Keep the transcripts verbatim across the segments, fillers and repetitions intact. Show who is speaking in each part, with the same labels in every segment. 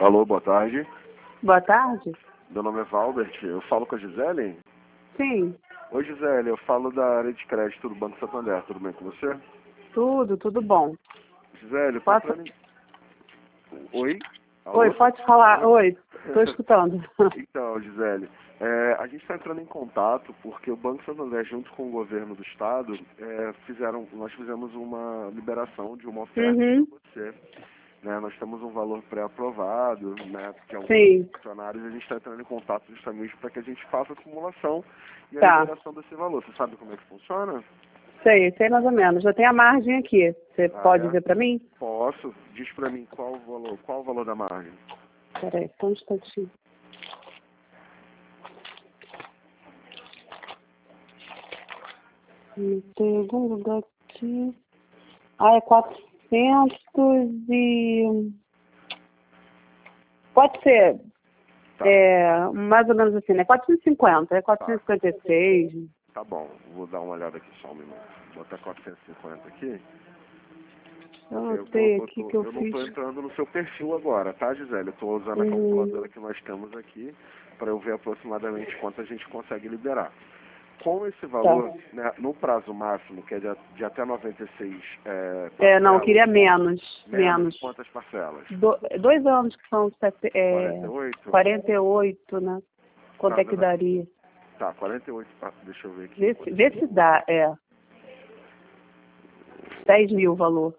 Speaker 1: Alô, boa tarde.
Speaker 2: Boa tarde.
Speaker 1: Meu nome é Valbert, eu falo com a Gisele?
Speaker 2: Sim.
Speaker 1: Oi, Gisele, eu falo da área de crédito do Banco Santander, tudo bem com você?
Speaker 2: Tudo, tudo bom.
Speaker 1: Gisele, eu tô
Speaker 2: Posso...
Speaker 1: entrando em... Oi? Alô?
Speaker 2: Oi, pode falar. Oi, estou escutando.
Speaker 1: Então, Gisele, é, a gente está entrando em contato porque o Banco Santander, junto com o governo do estado, é, fizeram, nós fizemos uma liberação de uma oferta
Speaker 2: Uhum.
Speaker 1: para você. Né, nós temos um valor pré-aprovado, né, que é um
Speaker 2: Sim.
Speaker 1: funcionário, e a gente está entrando em contato justamente para que a gente faça a simulação e a
Speaker 2: Tá.
Speaker 1: liberação desse valor. Você sabe como é que funciona?
Speaker 2: Sei, sei mais ou menos. Já tem a margem aqui. Você
Speaker 1: Ah,
Speaker 2: pode
Speaker 1: é?
Speaker 2: ver para mim?
Speaker 1: Posso. Diz para mim qual o valor, qual o valor da margem.
Speaker 2: Peraí, só um instantinho. Hum, Tem algum lugar aqui. Ah, é quatrocentos e... Pode ser,
Speaker 1: Tá,
Speaker 2: é, mais ou menos assim, né? quatrocentos e cinquenta, é
Speaker 1: tá,
Speaker 2: quatrocentos e cinquenta e seis.
Speaker 1: tá bom. Vou dar uma olhada aqui só um minuto. Vou botar quatrocentos e cinquenta aqui.
Speaker 2: Eu
Speaker 1: Porque eu, tô,
Speaker 2: anotei
Speaker 1: eu,
Speaker 2: aqui
Speaker 1: tô,
Speaker 2: que eu
Speaker 1: eu não
Speaker 2: fiz.
Speaker 1: estou entrando no seu perfil agora, tá, Gisele? Eu estou usando a
Speaker 2: Uhum.
Speaker 1: calculadora que nós temos aqui para eu ver aproximadamente quanto a gente consegue liberar. Com esse
Speaker 2: Tá.
Speaker 1: valor, né, no prazo máximo, que é de, de até noventa e seis é,
Speaker 2: É, não, eu
Speaker 1: parcelas,
Speaker 2: queria menos,
Speaker 1: menos
Speaker 2: menos.
Speaker 1: quantas parcelas?
Speaker 2: Do, dois anos que são sete,
Speaker 1: quarenta e
Speaker 2: é,
Speaker 1: oito?
Speaker 2: quarenta e oito, né? Quanto
Speaker 1: Tá,
Speaker 2: é que
Speaker 1: dona-
Speaker 2: daria?
Speaker 1: tá, quarenta e oito, pa- deixa eu ver aqui.
Speaker 2: Vê se, vê se dá, é. dez mil o valor.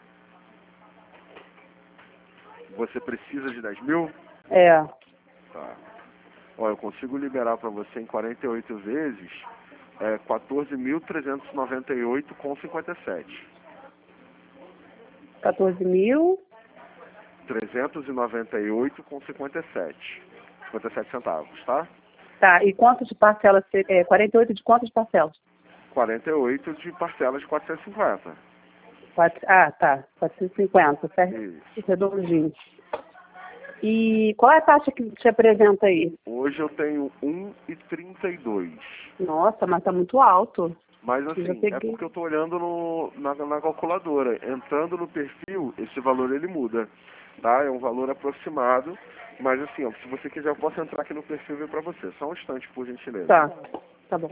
Speaker 1: Você precisa de dez mil?
Speaker 2: É.
Speaker 1: Tá. Ó, eu consigo liberar para você em quarenta e oito vezes é, quatorze mil trezentos e noventa e oito com cinquenta e sete.
Speaker 2: quatorze mil.
Speaker 1: trezentos e noventa e oito com cinquenta e sete. cinquenta e sete centavos, tá?
Speaker 2: Tá, e quantas de parcelas? se- É, quarenta e oito de quantas parcelas?
Speaker 1: quarenta e oito de parcelas de quatrocentos e cinquenta.
Speaker 2: Quatro, ah, tá. quatrocentos e cinquenta, certo?
Speaker 1: Isso.
Speaker 2: Redondinho. E qual é a taxa que te apresenta aí?
Speaker 1: Hoje eu tenho um e trinta e dois.
Speaker 2: Nossa, mas tá muito alto.
Speaker 1: Mas
Speaker 2: Eu já
Speaker 1: assim, é
Speaker 2: peguei.
Speaker 1: porque eu estou olhando no, na, na calculadora. Entrando no perfil, esse valor ele muda. Tá? É um valor aproximado. Mas assim, ó, se você quiser eu posso entrar aqui no perfil e ver para você. Só um instante, por gentileza.
Speaker 2: Tá, tá bom.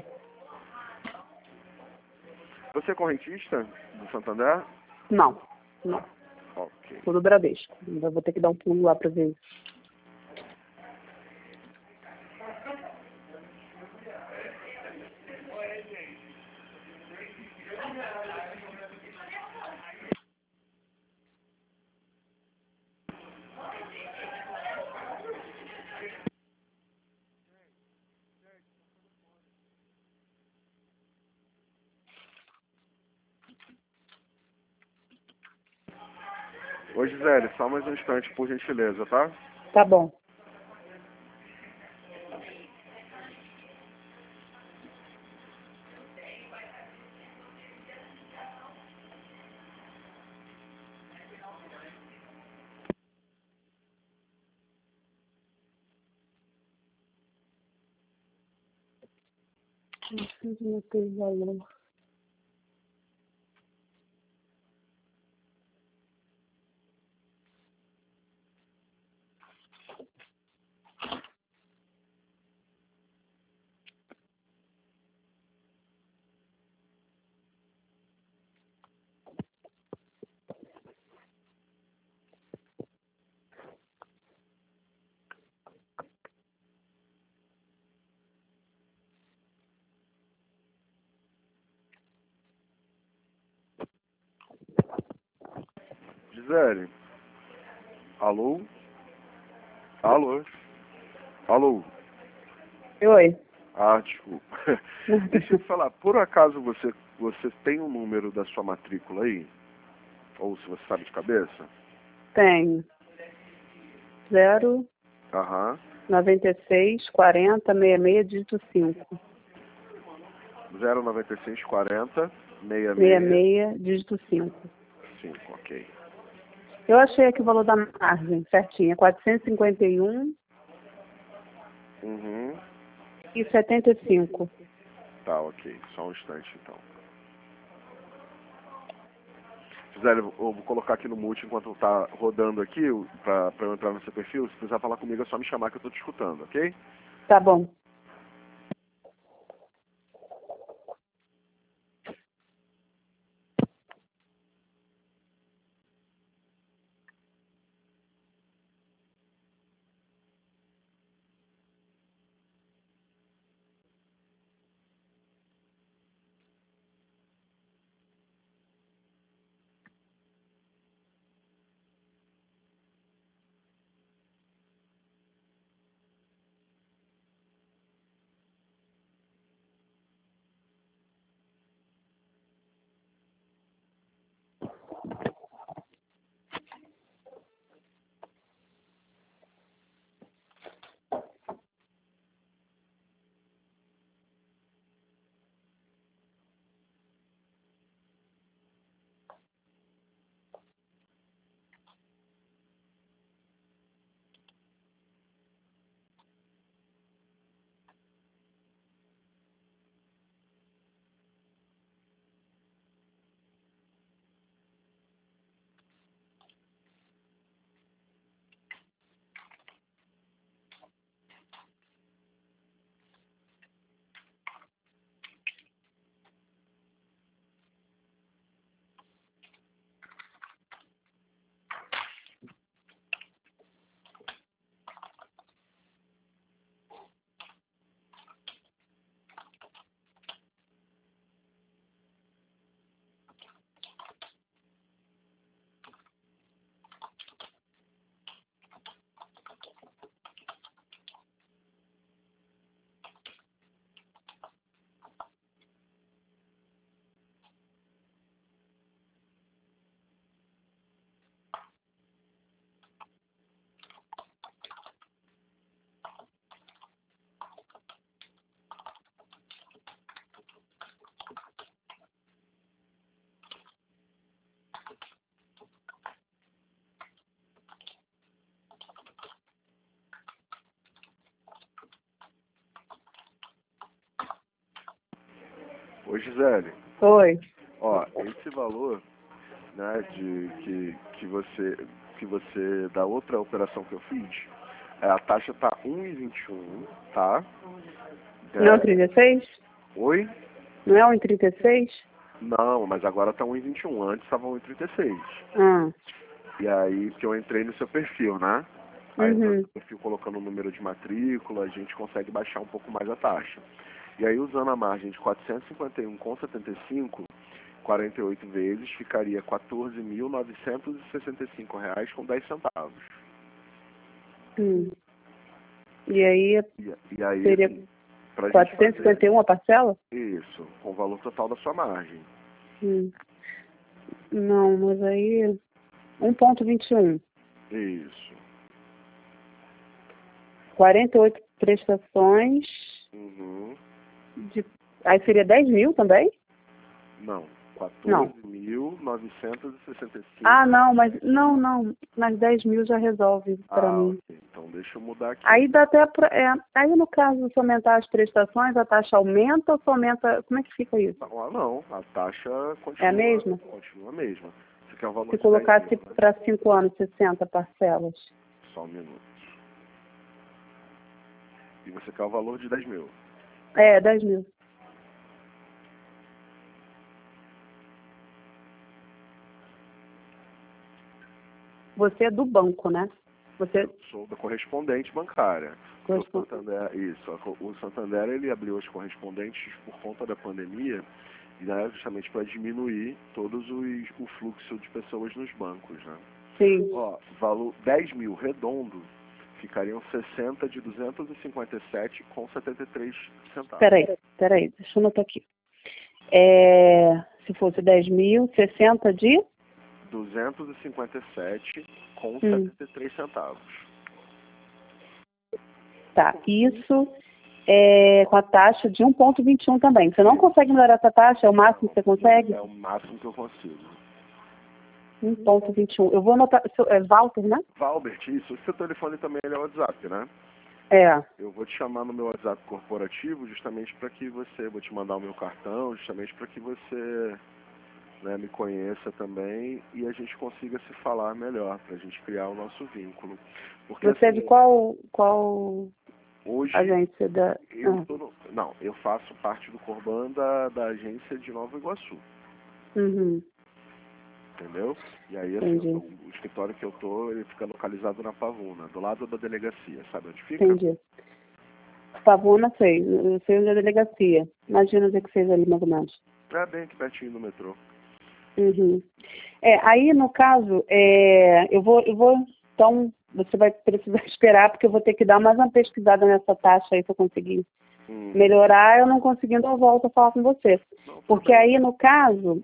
Speaker 1: Você é correntista do Santander?
Speaker 2: Não, não.
Speaker 1: Ok.
Speaker 2: Sou do Bradesco. Ainda vou ter que dar um pulo lá pra ver.
Speaker 1: Ô Gisele, só mais um instante, por gentileza, tá?
Speaker 2: Tá bom. Não sei se eu tenho valor.
Speaker 1: Gisele, alô? Alô? Alô?
Speaker 2: Oi.
Speaker 1: Ah, desculpa. Deixa eu te falar, por acaso você, você tem o número da sua matrícula aí? Ou se você sabe de cabeça?
Speaker 2: Tenho. Zero,
Speaker 1: Aham.
Speaker 2: noventa e seis, quarenta, sessenta e seis, dígito cinco.
Speaker 1: zero nove seis quatro zero seis
Speaker 2: sessenta e
Speaker 1: seis
Speaker 2: seis, dígito cinco.
Speaker 1: cinco, ok.
Speaker 2: Eu achei aqui o valor da margem, certinho. É quatrocentos e cinquenta e um
Speaker 1: Uhum.
Speaker 2: e setenta e cinco.
Speaker 1: Tá, ok. Só um instante então. Gisele, eu vou colocar aqui no mute enquanto tá rodando aqui, pra, pra eu entrar no seu perfil. Se precisar falar comigo, é só me chamar que eu tô te escutando, ok?
Speaker 2: Tá bom.
Speaker 1: Oi, Gisele.
Speaker 2: Oi.
Speaker 1: Ó, esse valor, né, de que, que você que você da outra operação que eu fiz, é, a taxa tá um e vinte e um, tá? É,
Speaker 2: Não é um trinta e seis?
Speaker 1: Oi?
Speaker 2: Não é um e trinta e seis?
Speaker 1: Não, mas agora tá um e vinte e um, antes tava um e trinta e seis.
Speaker 2: Ah.
Speaker 1: E aí que eu entrei no seu perfil, né? Aí no
Speaker 2: Uhum.
Speaker 1: seu perfil colocando o número de matrícula, a gente consegue baixar um pouco mais a taxa. E aí usando a margem de quatrocentos e cinquenta e um vírgula setenta e cinco, quarenta e oito vezes, ficaria quatorze mil novecentos e sessenta e cinco reais com dez centavos.
Speaker 2: Hum. E aí
Speaker 1: E, e aí,
Speaker 2: seria
Speaker 1: assim, pra
Speaker 2: quatrocentos e cinquenta e um a parcela?
Speaker 1: isso, com o valor total da sua margem.
Speaker 2: Hum. Não, mas aí um ponto vinte e um.
Speaker 1: Isso.
Speaker 2: quarenta e oito prestações.
Speaker 1: Uhum.
Speaker 2: De... Aí seria dez mil também?
Speaker 1: Não,
Speaker 2: Não.
Speaker 1: quatorze mil novecentos e sessenta e cinco.
Speaker 2: Ah, não, mas não, não. Mas dez mil já resolve para
Speaker 1: Ah,
Speaker 2: mim.
Speaker 1: ok. Então deixa eu mudar aqui.
Speaker 2: Aí dá até pra, é, aí no caso, se aumentar as prestações, a taxa aumenta ou só aumenta? Como é que fica isso?
Speaker 1: Não, ah, não, a taxa continua,
Speaker 2: É a mesma?
Speaker 1: continua a mesma. Você quer o valor
Speaker 2: Se
Speaker 1: de dez
Speaker 2: colocasse
Speaker 1: mil, né?
Speaker 2: para cinco anos, sessenta parcelas.
Speaker 1: Só um minuto. E você quer o valor de dez mil.
Speaker 2: É, dez mil. Você é do banco, né? Você
Speaker 1: Eu sou da correspondente bancária. Porque o
Speaker 2: corresponde.
Speaker 1: Santander, isso, a co- o Santander ele abriu as correspondentes por conta da pandemia, né, justamente para diminuir todos os o fluxo de pessoas nos bancos, né?
Speaker 2: Sim.
Speaker 1: Ó, valor dez mil redondo, ficariam sessenta de duzentos e cinquenta e sete com setenta e três centavos.
Speaker 2: Peraí, peraí, deixa eu anotar aqui. É, se fosse dez mil, sessenta de?
Speaker 1: duzentos e cinquenta e sete com
Speaker 2: Hum.
Speaker 1: setenta e três centavos.
Speaker 2: Tá, isso é com a taxa de um ponto vinte e um também. Você não consegue melhorar essa taxa? É o máximo que você consegue?
Speaker 1: É o máximo que eu consigo.
Speaker 2: um ponto vinte e um. Eu vou anotar. seu- É Walter, né?
Speaker 1: Valbert, isso. O seu telefone também ele é WhatsApp, né?
Speaker 2: É.
Speaker 1: Eu vou te chamar no meu WhatsApp corporativo justamente para que você... Vou te mandar o meu cartão justamente para que você né, me conheça também e a gente consiga se falar melhor, para a gente criar o nosso vínculo. Porque,
Speaker 2: Você é
Speaker 1: assim,
Speaker 2: de qual, qual
Speaker 1: hoje
Speaker 2: agência da...
Speaker 1: eu
Speaker 2: Ah.
Speaker 1: tô no, não, eu faço parte do Corban da, da agência de Nova Iguaçu,
Speaker 2: Uhum.
Speaker 1: entendeu? E aí, assim,
Speaker 2: Entendi.
Speaker 1: eu tô- o escritório que eu tô, ele fica localizado na Pavuna, do lado da delegacia, sabe onde fica?
Speaker 2: Entendi. Pavuna, sei. Eu sei onde é a delegacia. Imagina onde é que fez ali, mais ou menos.
Speaker 1: É bem aqui pertinho do metrô.
Speaker 2: Uhum. É, aí, no caso, é, eu, vou, eu vou, então, você vai precisar esperar, porque eu vou ter que dar mais uma pesquisada nessa taxa aí, se eu conseguir
Speaker 1: Hum.
Speaker 2: melhorar, eu não conseguindo, eu volto a falar com você.
Speaker 1: Não,
Speaker 2: Porque
Speaker 1: tudo bem.
Speaker 2: aí, no caso,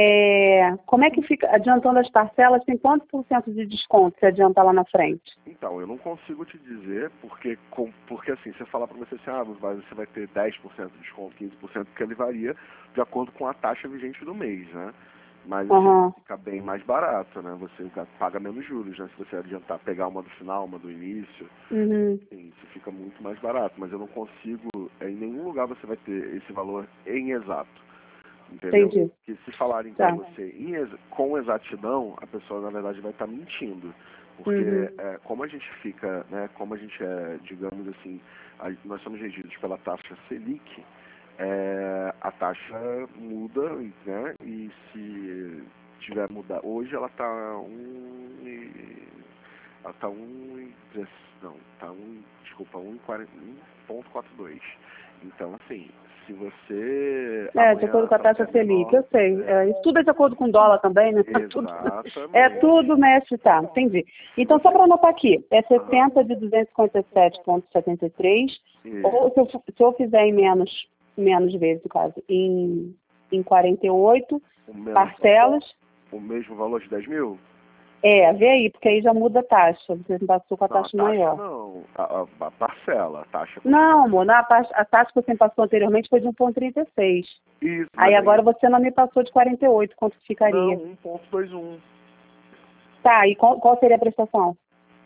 Speaker 2: é, como é que fica, adiantando as parcelas, tem quantos por cento de desconto se adiantar lá na frente?
Speaker 1: Então, eu não consigo te dizer, porque, com, porque assim, você falar para você assim, ah, vai- você vai ter dez por cento de desconto, quinze por cento, porque ele varia de acordo com a taxa vigente do mês, né? Mas assim,
Speaker 2: Uhum.
Speaker 1: fica bem mais barato, né? Você paga menos juros, né? Se você adiantar, pegar uma do final, uma do início,
Speaker 2: Uhum.
Speaker 1: assim, isso fica muito mais barato. Mas eu não consigo, em nenhum lugar você vai ter esse valor em exato. Entendeu?
Speaker 2: Entendi.
Speaker 1: Que se falarem
Speaker 2: Tá.
Speaker 1: para você em exa- com exatidão, a pessoa na verdade vai estar mentindo. Porque
Speaker 2: Uhum.
Speaker 1: é, como a gente fica, né, como a gente é, digamos assim, a- nós somos regidos pela taxa Selic, é, a taxa muda, né, e se tiver mudar, hoje ela está um e, ela está um e, dez- não, tá um, desculpa, um ponto quarenta e dois. Então assim, se você
Speaker 2: É, de acordo
Speaker 1: amanhã
Speaker 2: com a
Speaker 1: ela
Speaker 2: taxa
Speaker 1: quer
Speaker 2: Selic,
Speaker 1: menor,
Speaker 2: eu sei. É, isso tudo é de acordo com o dólar também, né? Tudo-
Speaker 1: exatamente.
Speaker 2: É tudo mexe, tá, entendi. Então, só para anotar aqui, é sessenta de duzentos e cinquenta e sete vírgula setenta e três,
Speaker 1: Isso.
Speaker 2: ou se eu, se eu fizer em menos, menos vezes, no caso, em, em quarenta e oito
Speaker 1: O mesmo,
Speaker 2: parcelas,
Speaker 1: o mesmo valor de dez mil?
Speaker 2: é, vê aí, porque aí já muda a taxa, você não passou com a
Speaker 1: Não, a
Speaker 2: taxa
Speaker 1: taxa
Speaker 2: maior.
Speaker 1: não, a, a- a parcela, a taxa.
Speaker 2: Não, amor, na, taxa- a taxa que você passou anteriormente foi de um vírgula trinta e seis.
Speaker 1: Isso,
Speaker 2: Aí
Speaker 1: mas
Speaker 2: agora você não me passou de quarenta e oito, quanto ficaria?
Speaker 1: não, um ponto vinte e um.
Speaker 2: Tá, e qual, qual seria a prestação?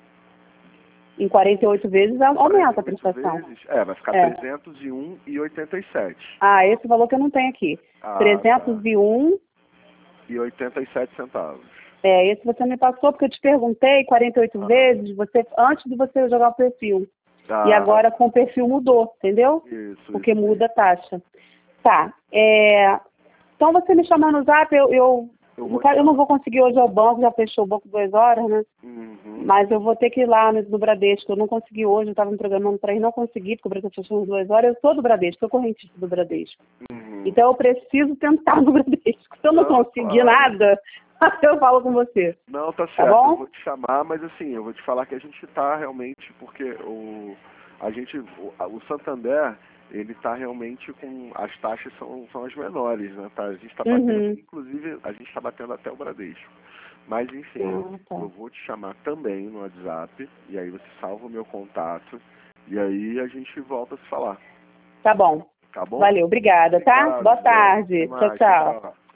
Speaker 2: Em quarenta e oito vezes a- aumenta a
Speaker 1: quarenta e oito
Speaker 2: prestação.
Speaker 1: vezes, é, vai ficar
Speaker 2: É.
Speaker 1: trezentos e um e oitenta e sete.
Speaker 2: Ah, esse valor que eu não tenho aqui.
Speaker 1: Ah,
Speaker 2: trezentos e um,
Speaker 1: E oitenta e sete centavos.
Speaker 2: é, esse você me passou porque eu te perguntei quarenta e oito
Speaker 1: Ah.
Speaker 2: vezes, você, antes de você jogar o perfil.
Speaker 1: Ah,
Speaker 2: E agora com o perfil mudou, entendeu?
Speaker 1: Isso,
Speaker 2: Porque
Speaker 1: isso
Speaker 2: muda a taxa. Tá, é, então você me chamar no zap, eu, eu,
Speaker 1: Eu
Speaker 2: no
Speaker 1: vou
Speaker 2: caso,
Speaker 1: te
Speaker 2: eu não
Speaker 1: chamar.
Speaker 2: vou conseguir hoje ao banco, já fechou o banco duas horas, né?
Speaker 1: Uhum.
Speaker 2: Mas eu vou ter que ir lá no, no Bradesco. Eu não consegui hoje, eu estava me programando para ir, não consegui, porque o Brasil fechou às duas horas. Eu sou do Bradesco, sou correntista do Bradesco.
Speaker 1: Uhum.
Speaker 2: Então eu preciso tentar no Bradesco. Se eu não,
Speaker 1: Não,
Speaker 2: conseguir
Speaker 1: claro.
Speaker 2: nada, eu falo com você.
Speaker 1: Não, tá certo,
Speaker 2: Tá
Speaker 1: eu
Speaker 2: bom?
Speaker 1: vou te chamar, mas assim, eu vou te falar que a gente tá realmente, porque o, a gente, o, a- o Santander, ele tá realmente com, as taxas são, são as menores, né, tá? A gente tá batendo,
Speaker 2: Uhum.
Speaker 1: inclusive, a gente tá batendo até o Bradesco. Mas enfim,
Speaker 2: Ah, tá.
Speaker 1: eu vou te chamar também no WhatsApp, e aí você salva o meu contato, e aí a gente volta a se falar,
Speaker 2: Tá bom.
Speaker 1: tá bom?
Speaker 2: Valeu, obrigada, tá?
Speaker 1: Obrigado,
Speaker 2: Boa
Speaker 1: Zé.
Speaker 2: tarde.
Speaker 1: Até
Speaker 2: Tchau,
Speaker 1: mais.
Speaker 2: tchau.
Speaker 1: Tchau.